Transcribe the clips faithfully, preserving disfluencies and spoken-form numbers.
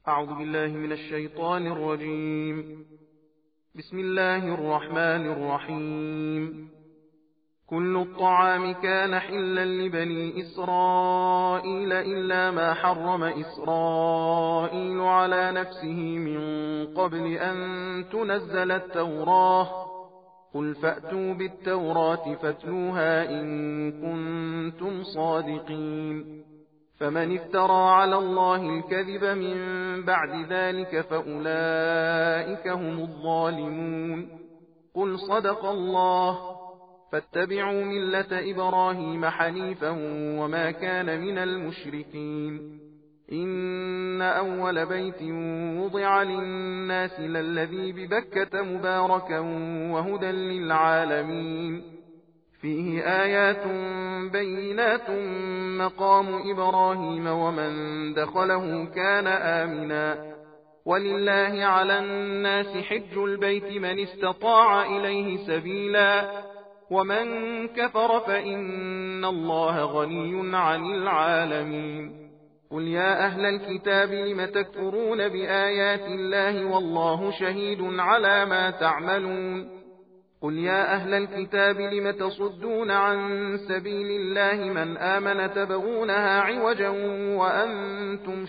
أعوذ بالله من الشيطان الرجيم. بسم الله الرحمن الرحيم. كل الطعام كان حلا لبني إسرائيل إلا ما حرم إسرائيل على نفسه من قبل أن تنزل التوراة. قل فأتوا بالتوراة فاتلوها إن كنتم صادقين. فمن افترى على الله الكذب من بعد ذلك فأولئك هم الظالمون. قل صدق الله. فاتبعوا ملة إبراهيم حنيفا وما كان من المشركين. إن أول بيت وضع للناس للذي ببكة مباركا وهدى للعالمين. فيه آيات بينات مقام إبراهيم ومن دخله كان آمنا. ولله على الناس حج البيت من استطاع إليه سبيلا ومن كفر فإن الله غني عن العالمين. قل يا أهل الكتاب لم تكفرون بآيات الله والله شهيد على ما تعملون. قل يا أهل الكتاب لم تصدون عن سبيل الله من آمن تبغونها عوجا وأنتم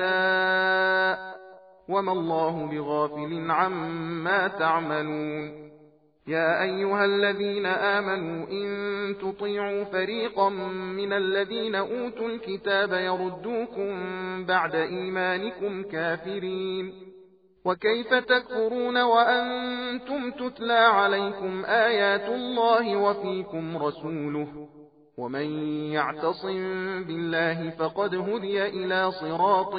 شهداء وما الله بغافل عما تعملون. يا أيها الذين آمنوا إن تطيعوا فريقا من الذين أوتوا الكتاب يردوكم بعد إيمانكم كافرين. وكيف تكفرون وأنتم تتلى عليكم آيات الله وفيكم رسوله ومن يعتصم بالله فقد هدي إلى صراط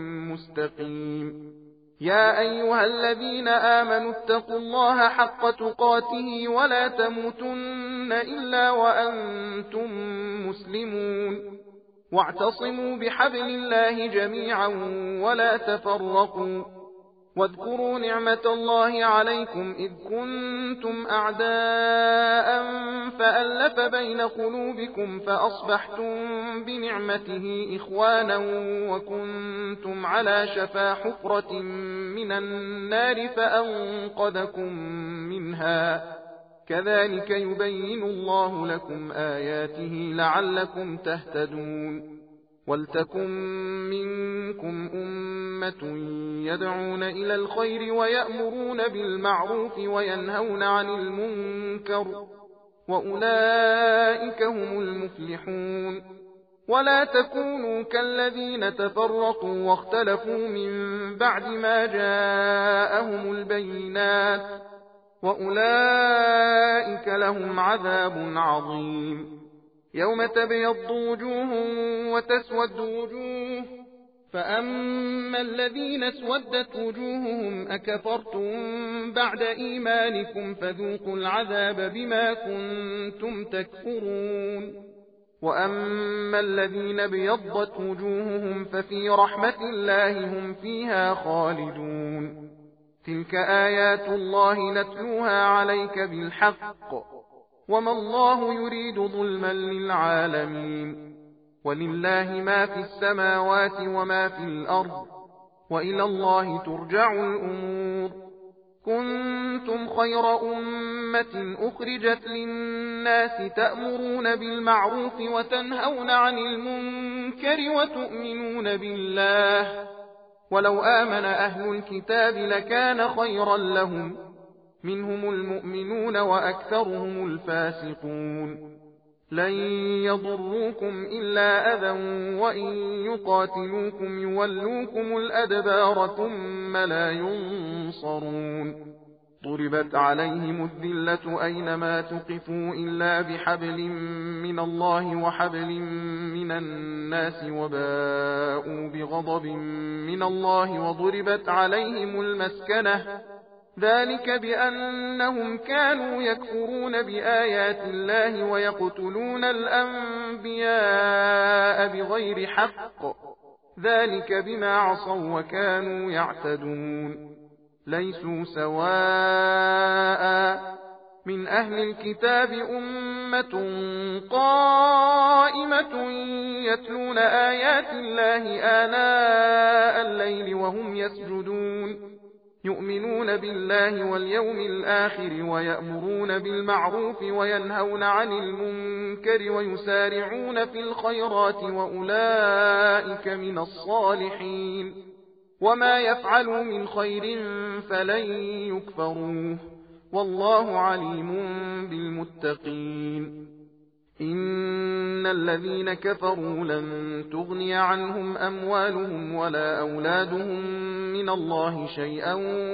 مستقيم. يا أيها الذين آمنوا اتقوا الله حق تقاته ولا تموتن إلا وأنتم مسلمون. واعتصموا بحبل الله جميعا ولا تفرقوا. واذكروا نعمة الله عليكم إذ كنتم أعداء فألف بين قلوبكم فأصبحتم بنعمته إخوانا وكنتم على شفا حفرة من النار فأنقذكم منها. كذلك يبين الله لكم آياته لعلكم تهتدون. ولتكن منكم أمة يدعون إلى الخير ويأمرون بالمعروف وينهون عن المنكر وأولئك هم المفلحون. ولا تكونوا كالذين تفرقوا واختلفوا من بعد ما جاءهم البينات وأولئك لهم عذاب عظيم. يوم تبيض وجوه وتسود وجوه فأما الذين اسودت وجوههم أكفرتم بعد إيمانكم فذوقوا العذاب بما كنتم تكفرون. وأما الذين ابيضت وجوههم ففي رحمة الله هم فيها خالدون. تلك آيات الله نتلوها عليك بالحق وما الله يريد ظلما للعالمين. ولله ما في السماوات وما في الأرض وإلى الله ترجع الأمور. كنتم خير أمة أخرجت للناس تأمرون بالمعروف وتنهون عن المنكر وتؤمنون بالله. ولو آمن أهل الكتاب لكان خيرا لهم منهم المؤمنون وأكثرهم الفاسقون. لن يضروكم إلا أذى وإن يقاتلوكم يولوكم الأدبار ثم لا ينصرون. ضربت عليهم الذلة أينما تقفوا إلا بحبل من الله وحبل من الناس وباءوا بغضب من الله وضربت عليهم المسكنة ذلك بأنهم كانوا يكفرون بآيات الله ويقتلون الأنبياء بغير حق ذلك بما عصوا وكانوا يعتدون. ليسوا سواء من أهل الكتاب أمة قائمة يتلون آيات الله آناء الليل وهم يسجدون يؤمنون بالله واليوم الآخر ويأمرون بالمعروف وينهون عن المنكر ويسارعون في الخيرات وأولئك من الصالحين وما يفعلوا من خير فلن يكفروه والله عليم بالمتقين إن الذين كفروا لن تغني عنهم أموالهم ولا أولادهم من الله شيئا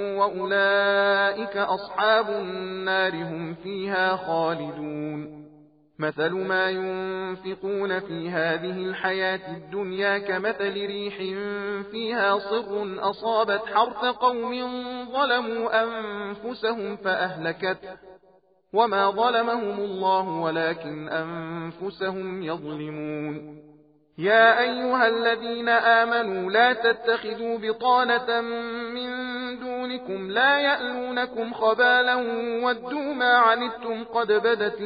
وأولئك أصحاب النار هم فيها خالدون مثل ما ينفقون في هذه الحياة الدنيا كمثل ريح فيها صر أصابت حرث قوم ظلموا أنفسهم فأهلكته وما ظلمهم الله ولكن أنفسهم يظلمون يا أيها الذين آمنوا لا تتخذوا بطانة من دونكم لا يألونكم خبالا ودوا ما عنتم قد بدت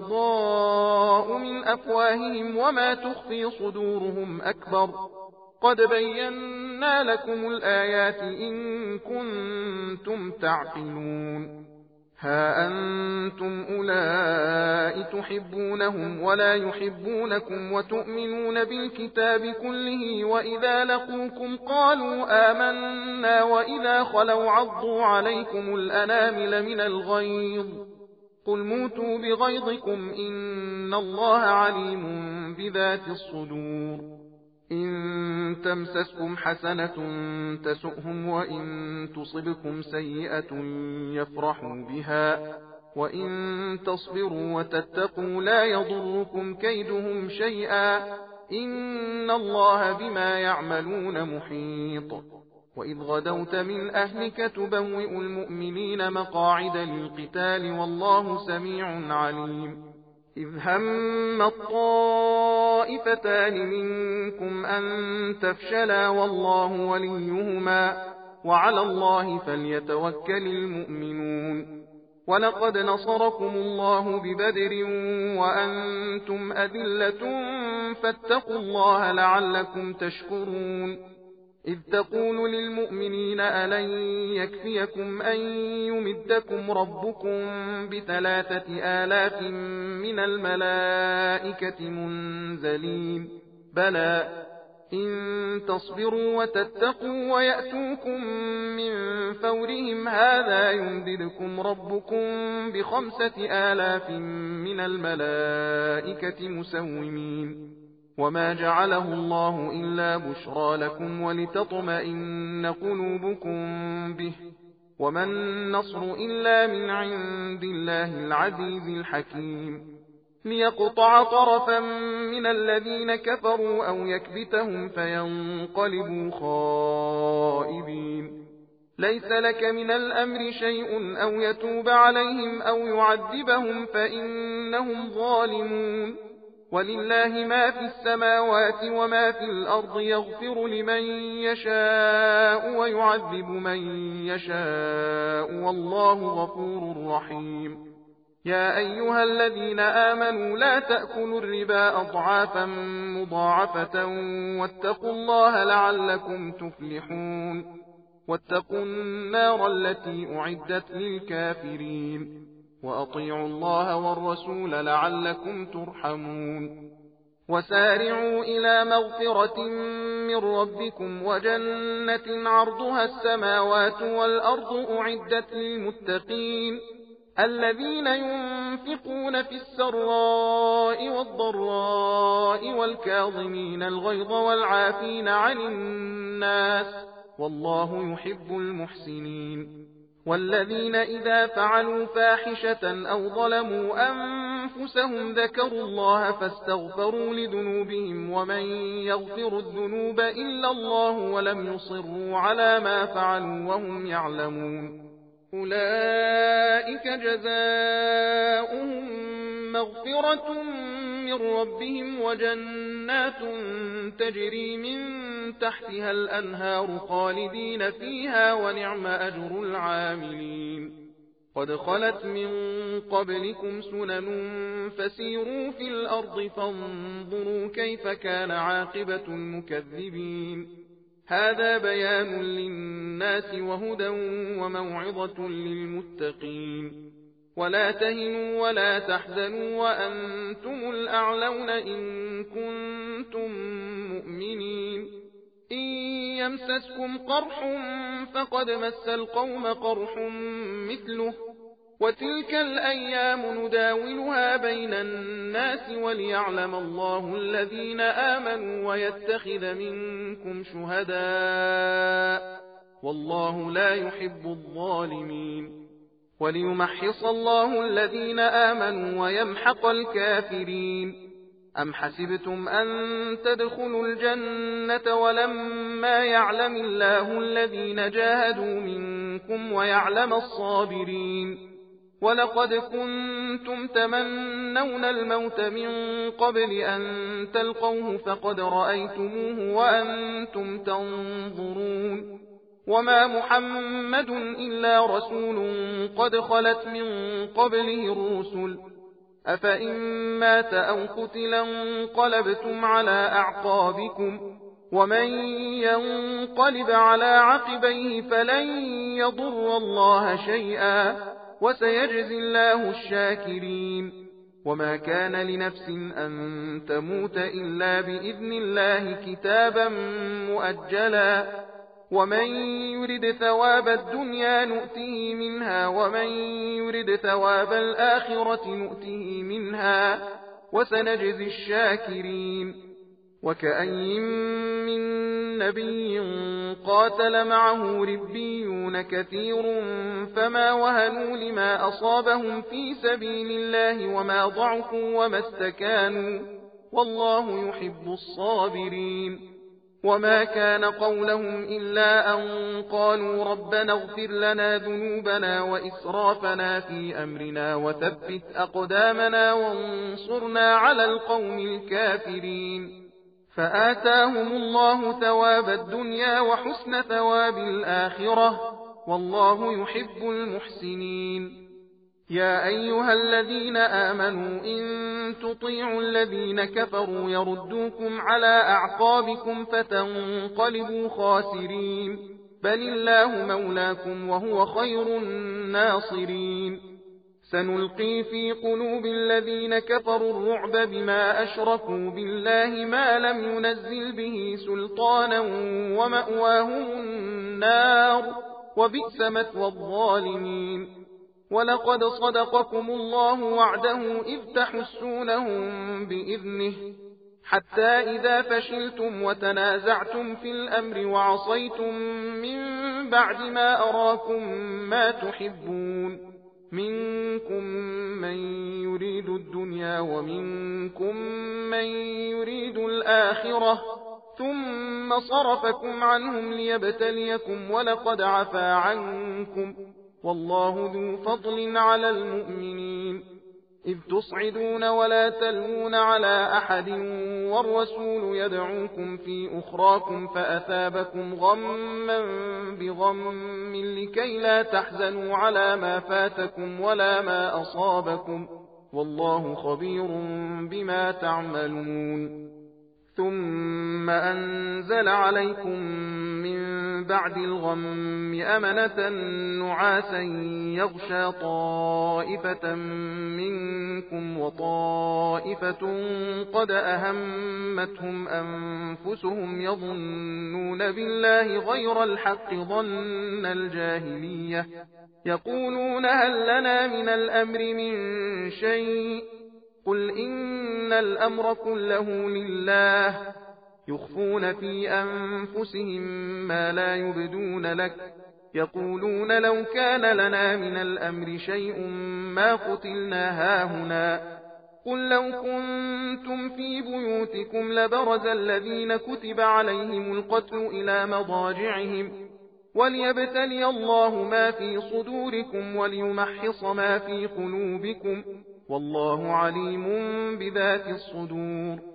البغضاء من أفواههم وما تخفي صدورهم أكبر قد بينا لكم الآيات إن كنتم تعقلون ها أنتم أولئك تحبونهم ولا يحبونكم وتؤمنون بالكتاب كله وإذا لقوكم قالوا آمنا وإذا خلوا عضوا عليكم الأنامل من الغيظ قل موتوا بغيظكم إن الله عليم بذات الصدور إن تمسسكم حسنة تسؤهم وإن تصبكم سيئة يفرحوا بها وإن تصبروا وتتقوا لا يضركم كيدهم شيئا إن الله بما يعملون محيط وإذ غدوت من أهلك تبوئ المؤمنين مقاعد للقتال والله سميع عليم إذ هم الطائفتان منكم أن تفشلا والله وليهما وعلى الله فليتوكل المؤمنون ولقد نصركم الله ببدر وأنتم أذلة فاتقوا الله لعلكم تشكرون إذ تقول للمؤمنين ألن يكفيكم أن يمدكم ربكم بثلاثة آلاف من الملائكة منزلين بلى إن تصبروا وتتقوا ويأتوكم من فورهم هذا يمددكم ربكم بخمسة آلاف من الملائكة مسومين وما جعله الله إلا بشرى لكم ولتطمئن قلوبكم به وما النصر إلا من عند الله العزيز الحكيم ليقطع طرفا من الذين كفروا أو يكبتهم فينقلبوا خائبين ليس لك من الأمر شيء أو يتوب عليهم أو يعذبهم فإنهم ظالمون ولله ما في السماوات وما في الأرض يغفر لمن يشاء ويعذب من يشاء والله غفور رحيم يا أيها الذين آمنوا لا تأكلوا الربا أضعافا مضاعفة واتقوا الله لعلكم تفلحون واتقوا النار التي أعدت للكافرين وأطيعوا الله والرسول لعلكم ترحمون وسارعوا إلى مغفرة من ربكم وجنة عرضها السماوات والأرض أعدت للمتقين الذين ينفقون في السراء والضراء والكاظمين الغيظ والعافين عن الناس والله يحب المحسنين والذين إذا فعلوا فاحشة أو ظلموا أنفسهم ذكروا الله فاستغفروا لذنوبهم ومن يغفر الذنوب إلا الله ولم يصروا على ما فعلوا وهم يعلمون أولئك جزاؤهم مغفرة من ربهم وجنات تجري من تحتها الأنهار خالدين فيها ونعم أجر العاملين قد خلت من قبلكم سنن فسيروا في الأرض فانظروا كيف كان عاقبة المكذبين هذا بيان للناس وهدى وموعظة للمتقين ولا تهنوا ولا تحزنوا وأنتم الأعلون إن كنتم مؤمنين إن يمسسكم قرح فقد مس القوم قرح مثله وتلك الأيام نداولها بين الناس وليعلم الله الذين آمنوا ويتخذ منكم شهداء والله لا يحب الظالمين وليمحص الله الذين آمنوا ويمحق الكافرين أم حسبتم أن تدخلوا الجنة ولما يعلم الله الذين جاهدوا منكم ويعلم الصابرين ولقد كنتم تمنون الموت من قبل أن تلقوه فقد رأيتموه وأنتم تنظرون وما محمد إلا رسول قد خلت من قبله الرسل أفإن مات أو قتل انقلبتم على أعقابكم ومن ينقلب على عقبيه فلن يضر الله شيئا وسيجزي الله الشاكرين وما كان لنفس أن تموت إلا بإذن الله كتابا مؤجلا ومن يرد ثواب الدنيا نؤته منها ومن يرد ثواب الآخرة نؤته منها وسنجزي الشاكرين وكأي من نبي قاتل معه ربيون كثير فما وهنوا لما أصابهم في سبيل الله وما ضعفوا وما استكانوا والله يحب الصابرين وما كان قولهم إلا أن قالوا ربنا اغفر لنا ذنوبنا وإسرافنا في أمرنا وثبت أقدامنا وانصرنا على القوم الكافرين فآتاهم الله ثواب الدنيا وحسن ثواب الآخرة والله يحب المحسنين يا أيها الذين آمنوا إن تطيعوا الذين كفروا يردوكم على أعقابكم فتنقلبوا خاسرين بل الله مولاكم وهو خير الناصرين سنلقي في قلوب الذين كفروا الرعب بما أشركوا بالله ما لم ينزل به سلطانا ومأواهم النار وبئس مثوى الظالمين ولقد صدقكم الله وعده إذ تحسونهم بإذنه حتى إذا فشلتم وتنازعتم في الأمر وعصيتم من بعد ما أراكم ما تحبون منكم من يريد الدنيا ومنكم من يريد الآخرة ثم صرفكم عنهم ليبتليكم ولقد عفا عنكم والله ذو فضل على المؤمنين إذ تصعدون ولا تلوون على أحد والرسول يدعوكم في أخراكم فأثابكم غما بغم لكي لا تحزنوا على ما فاتكم ولا ما أصابكم والله خبير بما تعملون ثم أنزل عليكم من بعد الغم أمنة نعاسا يغشى طائفة منكم وطائفة قد أهمتهم أنفسهم يظنون بالله غير الحق ظن الجاهلية يقولون هل لنا من الأمر من شيء قل إن الأمر كله لله يخفون في أنفسهم ما لا يبدون لك يقولون لو كان لنا من الأمر شيء ما قتلنا هاهنا قل لو كنتم في بيوتكم لبرز الذين كتب عليهم القتل إلى مضاجعهم وليبتلي الله ما في صدوركم وليمحص ما في قلوبكم والله عليم بذات الصدور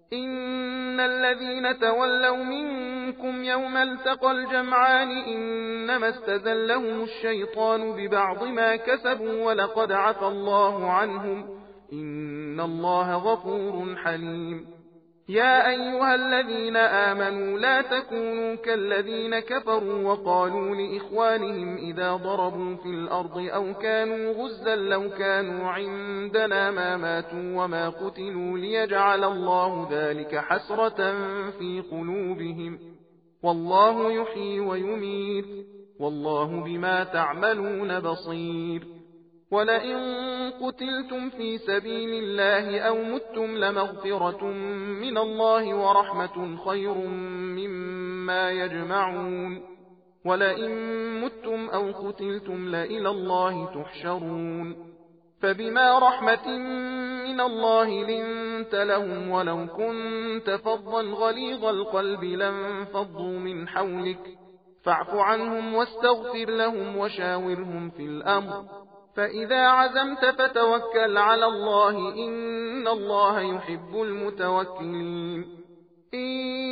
إن الذين تولوا منكم يوم التقى الجمعان إنما استزلهم الشيطان ببعض ما كسبوا ولقد عفى الله عنهم إن الله غفور حليم. يا أيها الذين آمنوا لا تكونوا كالذين كفروا وقالوا لإخوانهم إذا ضربوا في الأرض أو كانوا غزا لو كانوا عندنا ما ماتوا وما قتلوا ليجعل الله ذلك حسرة في قلوبهم والله يحيي ويميت والله بما تعملون بصير. ولئن قتلتم في سبيل الله أو متم لمغفرة من الله ورحمة خير مما يجمعون. ولئن متم أو قتلتم لإلى الله تحشرون. فبما رحمة من الله لنت لهم ولو كنت فظا غليظ القلب لانفضوا من حولك فاعف عنهم واستغفر لهم وشاورهم في الأمر فإذا عزمت فتوكل على الله إن الله يحب المتوكلين. إن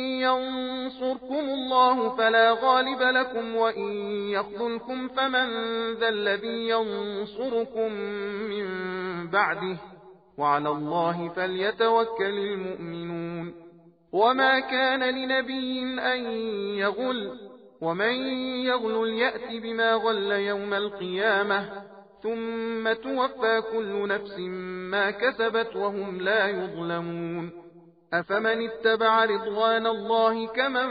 ينصركم الله فلا غالب لكم وإن يخذلكم فمن ذا الذي ينصركم من بعده وعلى الله فليتوكل المؤمنون. وما كان لنبي أن يغل ومن يغل يأت بما غل يوم القيامة ثم توفى كل نفس ما كسبت وهم لا يظلمون. أفمن اتبع رضوان الله كمن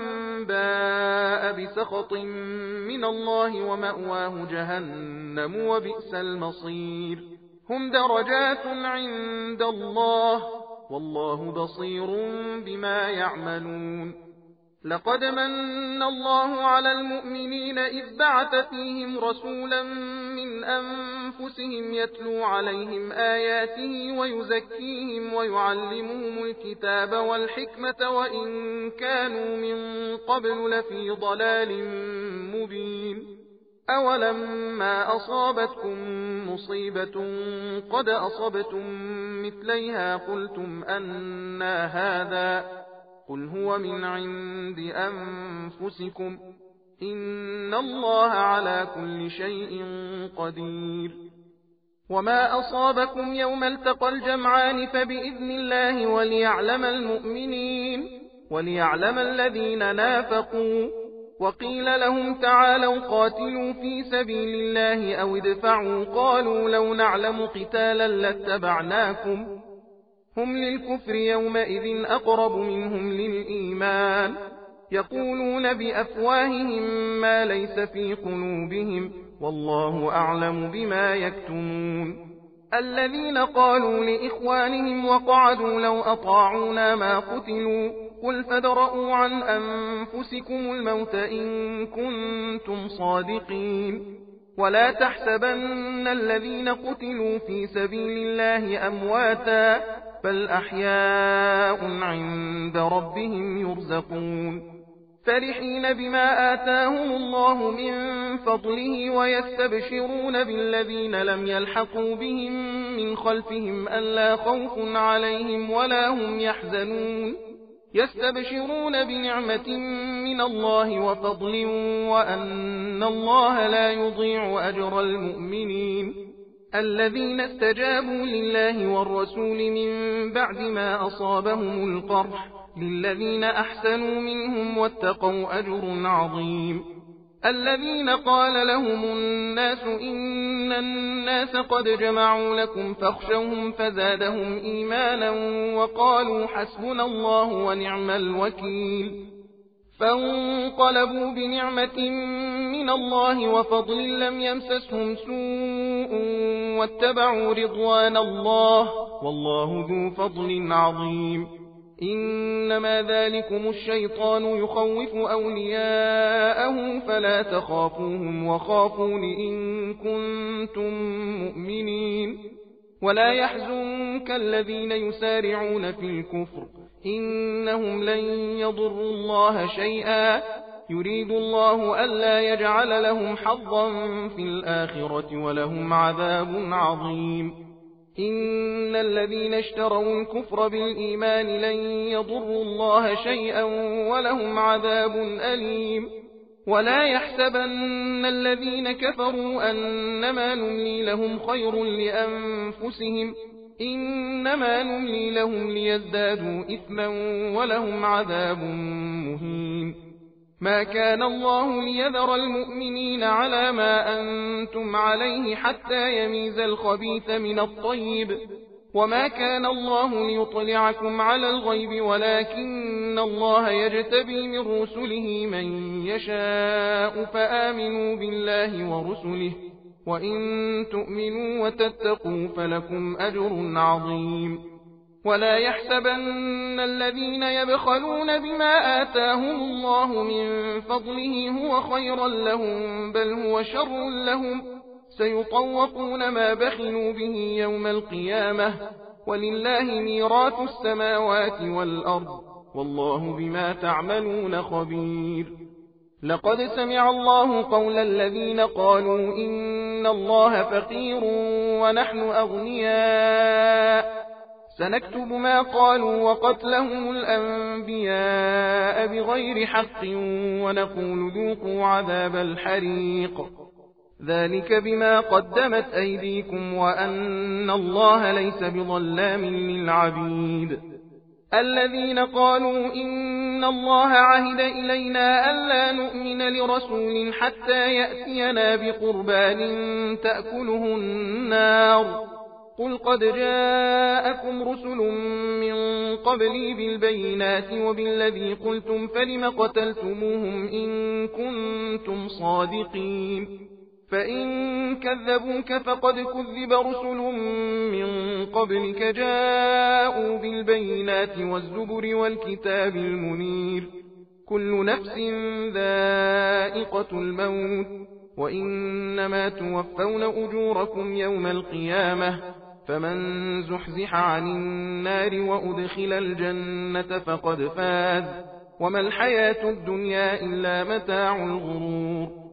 باء بسخط من الله ومأواه جهنم وبئس المصير. هم درجات عند الله والله بصير بما يعملون. لقد من الله على المؤمنين إذ بعث فيهم رسولا من أنفسهم يتلو عليهم آياته ويزكيهم ويعلمهم الكتاب والحكمة وإن كانوا من قبل لفي ضلال مبين. أولما أصابتكم مصيبة قد أصبتم مثليها قلتم أنى هذا قل هو من عند أنفسكم إن الله على كل شيء قدير. وما أصابكم يوم التقى الجمعان فبإذن الله وليعلم المؤمنين وليعلم الذين نافقوا. وقيل لهم تعالوا قاتلوا في سبيل الله أو ادفعوا قالوا لو نعلم قتالا لاتبعناكم هم للكفر يومئذ أقرب منهم للإيمان يقولون بأفواههم ما ليس في قلوبهم والله أعلم بما يكتمون. الذين قالوا لإخوانهم وقعدوا لو أطاعونا ما قتلوا قل فادرءوا عن أنفسكم الموت إن كنتم صادقين. ولا تحسبن الذين قتلوا في سبيل الله أمواتا بل أحياء عند ربهم يرزقون. فرحين بما آتاهم الله من فضله ويستبشرون بالذين لم يلحقوا بهم من خلفهم ألا خوف عليهم ولا هم يحزنون. يستبشرون بنعمة من الله وفضل وأن الله لا يضيع أجر المؤمنين. الذين استجابوا لله والرسول من بعد ما أصابهم القرح للذين أحسنوا منهم واتقوا أجر عظيم. الذين قال لهم الناس إن الناس قد جمعوا لكم فاخشوهم فزادهم إيمانا وقالوا حسبنا الله ونعم الوكيل. فانقلبوا بنعمة من الله وفضل لم يمسسهم سوء واتبعوا رضوان الله والله ذو فضل عظيم. إنما ذلكم الشيطان يخوف أولياءه فلا تخافوهم وخافون إن كنتم مؤمنين. ولا يحزنك الذين يسارعون في الكفر إنهم لن يضروا الله شيئا يريد الله ألا يجعل لهم حظا في الآخرة ولهم عذاب عظيم. إن الذين اشتروا الكفر بالإيمان لن يضروا الله شيئا ولهم عذاب أليم ولا يحسبن الذين كفروا أنما نملي لهم خير لأنفسهم إنما نملي لهم ليزدادوا إثما ولهم عذاب مهين ما كان الله ليذر المؤمنين على ما أنتم عليه حتى يميز الخبيث من الطيب وما كان الله ليطلعكم على الغيب ولكن الله يجتبي من رسله من يشاء فآمنوا بالله ورسله وإن تؤمنوا وتتقوا فلكم أجر عظيم ولا يحسبن الذين يبخلون بما آتاهم الله من فضله هو خيرا لهم بل هو شر لهم سيطوقون ما بخلوا به يوم القيامة ولله ميراث السماوات والأرض والله بما تعملون خبير لقد سمع الله قول الذين قالوا إن الله فقير ونحن أغنياء سنكتب ما قالوا وقتلهم الأنبياء بغير حق ونقول ذوقوا عذاب الحريق ذلك بما قدمت أيديكم وأن الله ليس بظلام للعبيد الذين قالوا إن الله عهد إلينا ألا نؤمن لرسول حتى يأتينا بقربان تأكله النار قل قد جاءكم رسل من قبلي بالبينات وبالذي قلتم فلم قتلتموهم إن كنتم صادقين فإن كذبوك فقد كذب رسل من قبلك جاءوا بالبينات والزبر والكتاب المنير كل نفس ذائقة الموت وإنما توفون أجوركم يوم القيامة فمن زحزح عن النار وأدخل الجنة فقد فاز وما الحياة الدنيا إلا متاع الغرور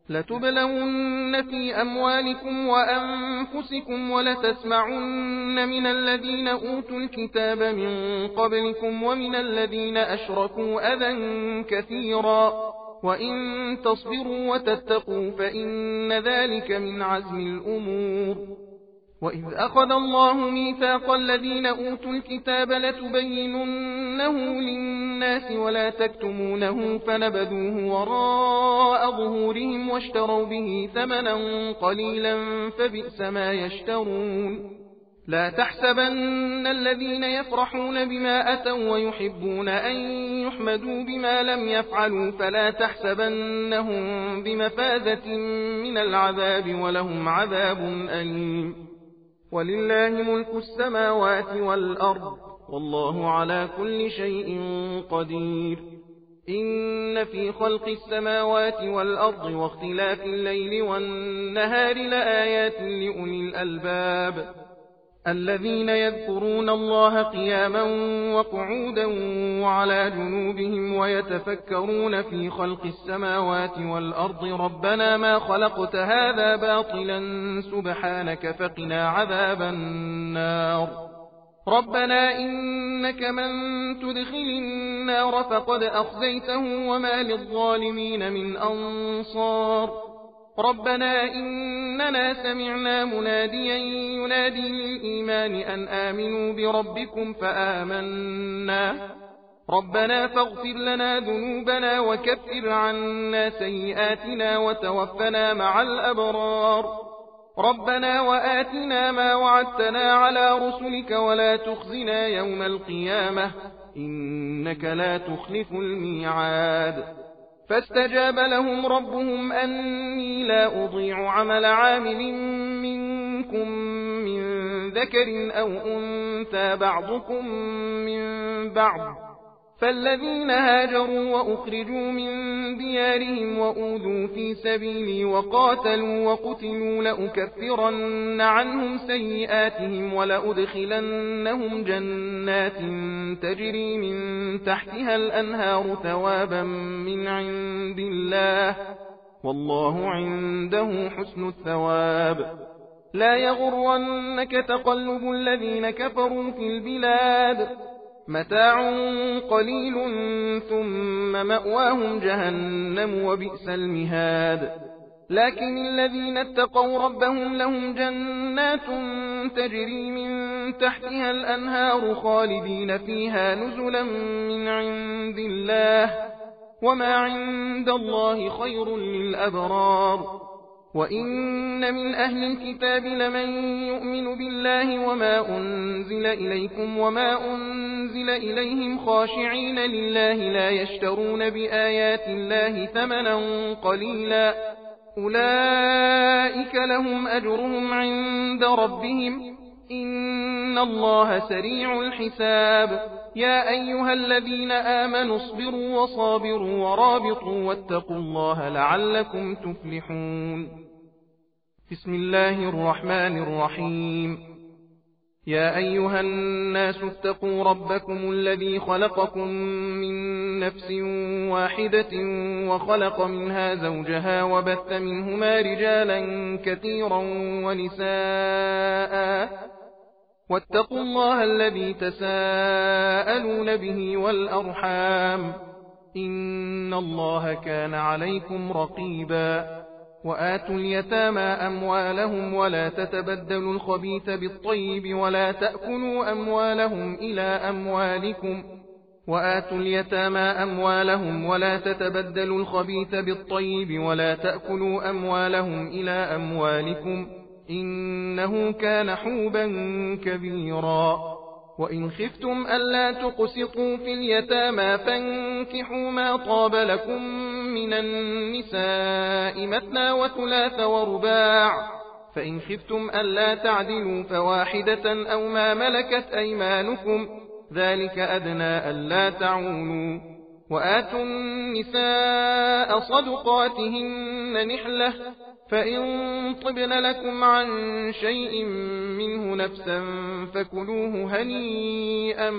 لتبلون في أموالكم وأنفسكم ولتسمعن من الذين أوتوا الكتاب من قبلكم ومن الذين أشركوا أذى كثيرا وإن تصبروا وتتقوا فإن ذلك من عزم الأمور وإذ أخذ الله ميثاق الذين أوتوا الكتاب لتبيننه للناس ولا تكتمونه فنبذوه وراء ظهورهم واشتروا به ثمنا قليلا فبئس ما يشترون لا تحسبن الذين يفرحون بما أتوا ويحبون أن يحمدوا بما لم يفعلوا فلا تحسبنهم بمفازة من العذاب ولهم عذاب أليم ولله ملك السماوات والأرض والله على كل شيء قدير إن في خلق السماوات والأرض واختلاف الليل والنهار لآيات لأولي الألباب الذين يذكرون الله قياما وقعودا وعلى جنوبهم ويتفكرون في خلق السماوات والأرض ربنا ما خلقت هذا باطلا سبحانك فقنا عذاب النار ربنا إنك من تدخل النار فقد أخزيته وما للظالمين من أنصار ربنا إننا سمعنا مناديا ينادي للإيمان أن آمنوا بربكم فآمنا ربنا فاغفر لنا ذنوبنا وكفر عنا سيئاتنا وتوفنا مع الأبرار ربنا وآتنا ما وعدتنا على رسلك ولا تخزنا يوم القيامة إنك لا تخلف الميعاد فاستجاب لهم ربهم أني لا أضيع عمل عامل منكم من ذكر أو أنثى بعضكم من بعض فالذين هاجروا وأخرجوا من ديارهم وأوذوا في سبيلي وقاتلوا وقتلوا لأكفرن عنهم سيئاتهم ولأدخلنهم جنات تجري من تحتها الأنهار ثوابا من عند الله والله عنده حسن الثواب لا يغرنك تقلب الذين كفروا في البلاد متاع قليل ثم مأواهم جهنم وبئس المهاد لكن الذين اتقوا ربهم لهم جنات تجري من تحتها الأنهار خالدين فيها نزلا من عند الله وما عند الله خير للأبرار وإن من أهل الكتاب لمن يؤمن بالله وما أنزل إليكم وما أنزل إليهم خاشعين لله لا يشترون بآيات الله ثمنا قليلا أولئك لهم أجرهم عند ربهم إن الله سريع الحساب يا أيها الذين آمنوا اصبروا وصابروا ورابطوا واتقوا الله لعلكم تفلحون بسم الله الرحمن الرحيم يا أيها الناس اتقوا ربكم الذي خلقكم من نفس واحدة وخلق منها زوجها وبث منهما رجالا كثيرا ونساء واتقوا الله الذي تساءلون به والأرحام إن الله كان عليكم رقيبا وآتوا اليتامى أموالهم ولا تتبدلوا الخبيث بالطيب ولا تأكلوا أموالهم إلى أموالكم وآتوا اليتامى أموالهم ولا تتبدلوا الخبيث بالطيب ولا تأكلوا أموالهم إلى أموالكم إنه كان حوبا كبيرا وإن خفتم ألا تقسطوا في اليتامى فانكحوا ما طاب لكم من النساء مثنى وثلاث ورباع فإن خفتم ألا تعدلوا فواحدة أو ما ملكت أيمانكم ذلك أدنى ألا تعولوا وآتوا النساء صدقاتهن نحلة فإن طبن لكم عن شيء منه نفسا فكلوه هنيئا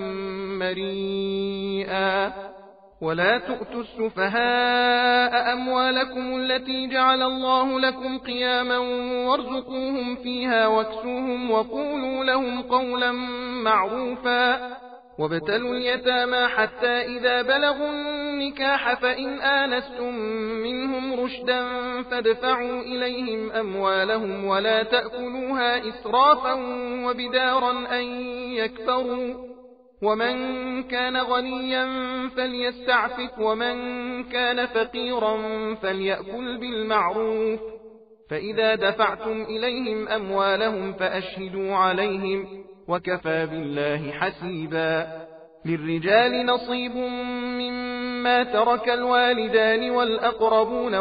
مريئا ولا تؤتوا السفهاء أموالكم التي جعل الله لكم قياما وارزقوهم فيها واكسوهم وقولوا لهم قولا معروفا وابتلوا اليتامى حتى إذا بلغوا النكاح فإن آنستم منهم رشدا فادفعوا إليهم أموالهم ولا تأكلوها إسرافا وبدارا أن يكفروا ومن كان غنيا فليستعفف ومن كان فقيرا فليأكل بالمعروف فإذا دفعتم إليهم أموالهم فأشهدوا عليهم وكفى بالله حسيبا للرجال نصيب مما ترك الوالدان والأقربون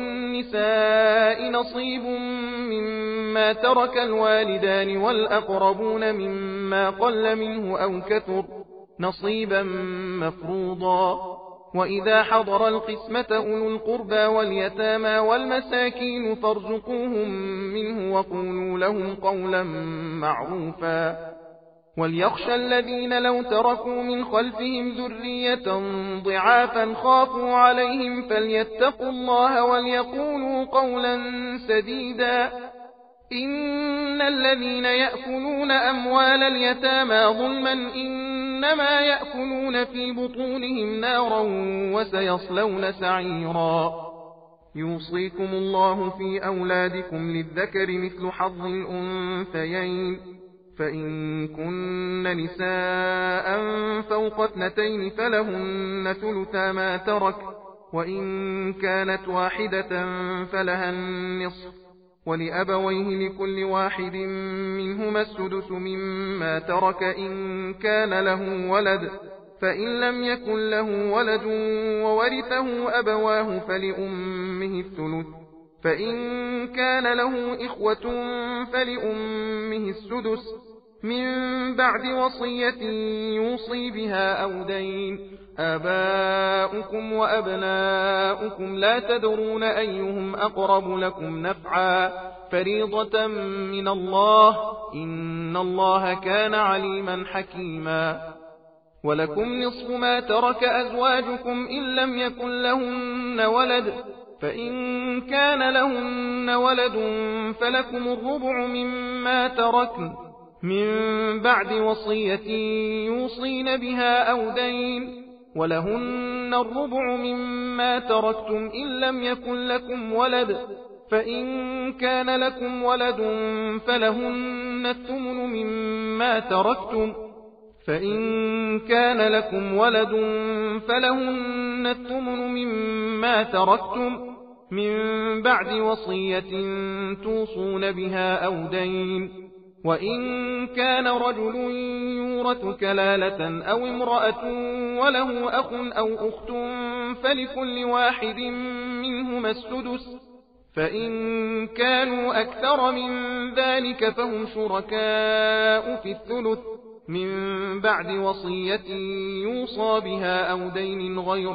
وللنساء نصيب مما ترك الوالدان والأقربون مما قل منه أو كثر نصيبا مفروضا وإذا حضر القسمة أولو القربى واليتامى والمساكين فارزقوهم منه وقولوا لهم قولا معروفا وليخشى الذين لو تركوا من خلفهم ذرية ضعافا خافوا عليهم فليتقوا الله وليقولوا قولا سديدا إن الذين يأكلون أموال اليتامى ظلما إنما يأكلون في بطونهم نارا وسيصلون سعيرا يوصيكم الله في أولادكم للذكر مثل حظ الأنثيين فإن كن نساء فوق اثنتين فلهن ثلثا ما ترك وإن كانت واحدة فلها النصف ولأبويه لكل واحد منهما السدس مما ترك إن كان له ولد فإن لم يكن له ولد وورثه أبواه فلأمه الثلث فإن كان له إخوة فلأمه السدس من بعد وصية يوصي بها أو دين آباؤكم وأبناؤكم لا تدرون أيهم أقرب لكم نفعا فريضة من الله إن الله كان عليما حكيما ولكم نصف ما ترك أزواجكم إن لم يكن لهن ولد فإن كان لهن ولد فلكم الربع مما تركن من بعد وصية يوصين بها أو دين، ولهن الربع مما تركتم إن لم يكن لكم ولد، فإن كان لكم ولد فلهن الثمن مما تركتم فإن كان لكم ولد فلهن الثمن مما تركتم من بعد وصية توصون بها أو دين، وإن كان رجل يورث كلالة أو امرأة وله أخ أو أخت فلكل واحد منهما السدس، فإن كانوا أكثر من ذلك فهم شركاء في الثلث من بعد وصية يوصى بها أو دين غير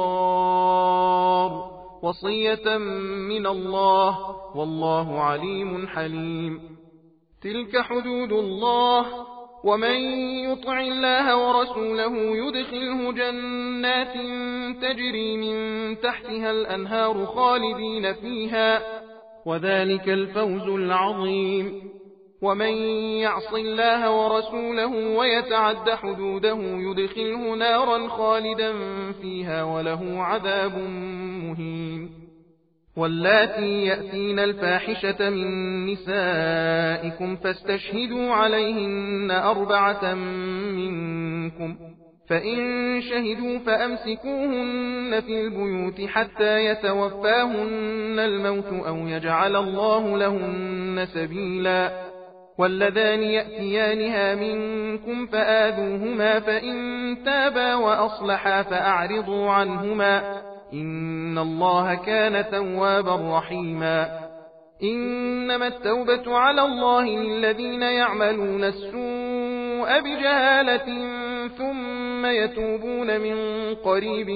مضار، وصية من الله والله عليم حليم. تلك حدود الله، ومن يطع الله ورسوله يدخله جنات تجري من تحتها الأنهار خالدين فيها، وذلك الفوز العظيم. ومن يعص الله ورسوله ويتعد حدوده يدخله نارا خالدا فيها وله عذاب مهين. واللاتي يأتين الفاحشة من نسائكم فاستشهدوا عليهن أربعة منكم، فإن شهدوا فأمسكوهن في البيوت حتى يتوفاهن الموت أو يجعل الله لهن سبيلا. واللذان يأتيانها منكم فآذوهما فإن تابا وأصلحا فأعرضوا عنهما إن الله كان توابا رحيما. إنما التوبة على الله للذين يعملون السوء بجهالة ثم يتوبون من قريب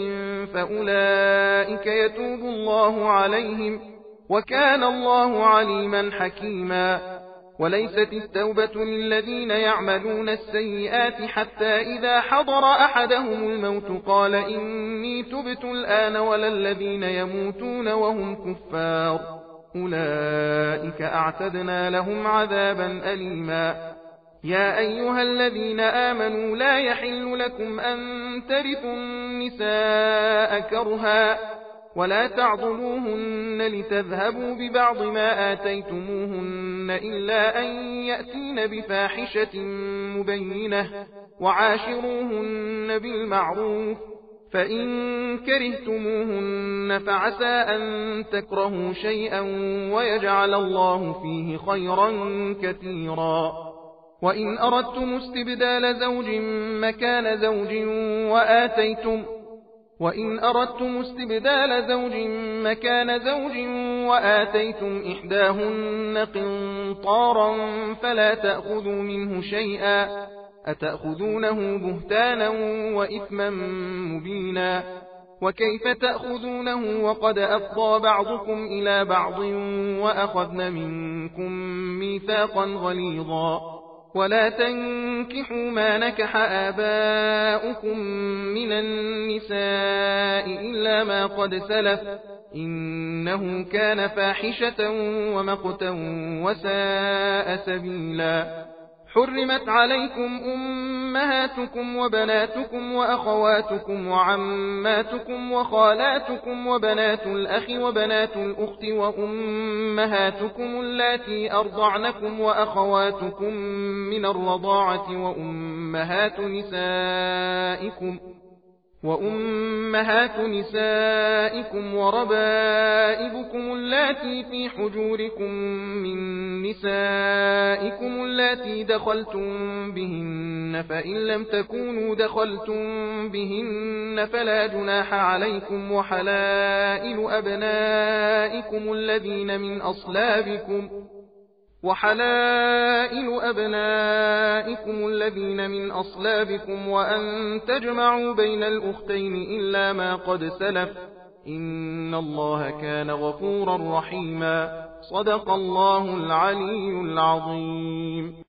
فأولئك يتوب الله عليهم وكان الله عليما حكيما. وليست التوبة للذين يعملون السيئات حتى إذا حضر أحدهم الموت قال إني تبت الآن ولا الذين يموتون وهم كفار أولئك أعتدنا لهم عذابا أليما. يا أيها الذين آمنوا لا يحل لكم أن ترثوا النساء كرها ولا تعضلوهن لتذهبوا ببعض ما آتيتموهن إلا أن يأتين بفاحشة مبينة وعاشروهن بالمعروف، فإن كرهتموهن فعسى أن تكرهوا شيئا ويجعل الله فيه خيرا كثيرا. وإن أردتم استبدال زوج مكان زوج وآتيتم وإن أردتم استبدال زوج مكان زوج وآتيتم إحداهن قنطارا فلا تأخذوا منه شيئا أتأخذونه بهتانا وإثما مبينا. وكيف تأخذونه وقد أفضى بعضكم إلى بعض وأخذن منكم ميثاقا غليظا. ولا تنكحوا ما نكح آباؤكم من النساء إلا ما قد سلف إنه كان فاحشة ومقتا وساء سبيلا. حرمت عليكم أمهاتكم وبناتكم وأخواتكم وعماتكم وخالاتكم وبنات الأخ وبنات الأخت وأمهاتكم اللاتي أرضعنكم وأخواتكم من الرضاعة وأمهات نسائكم وأمهات نسائكم وربائبكم اللاتي في حجوركم من نسائكم اللاتي دخلتم بهن، فإن لم تكونوا دخلتم بهن فلا جناح عليكم. وحلائل أبنائكم الذين من أصلابكم وحلائل أبنائكم الذين من أصلابكم وأن تجمعوا بين الأختين إلا ما قد سلف إن الله كان غفورا رحيما. صدق الله العلي العظيم.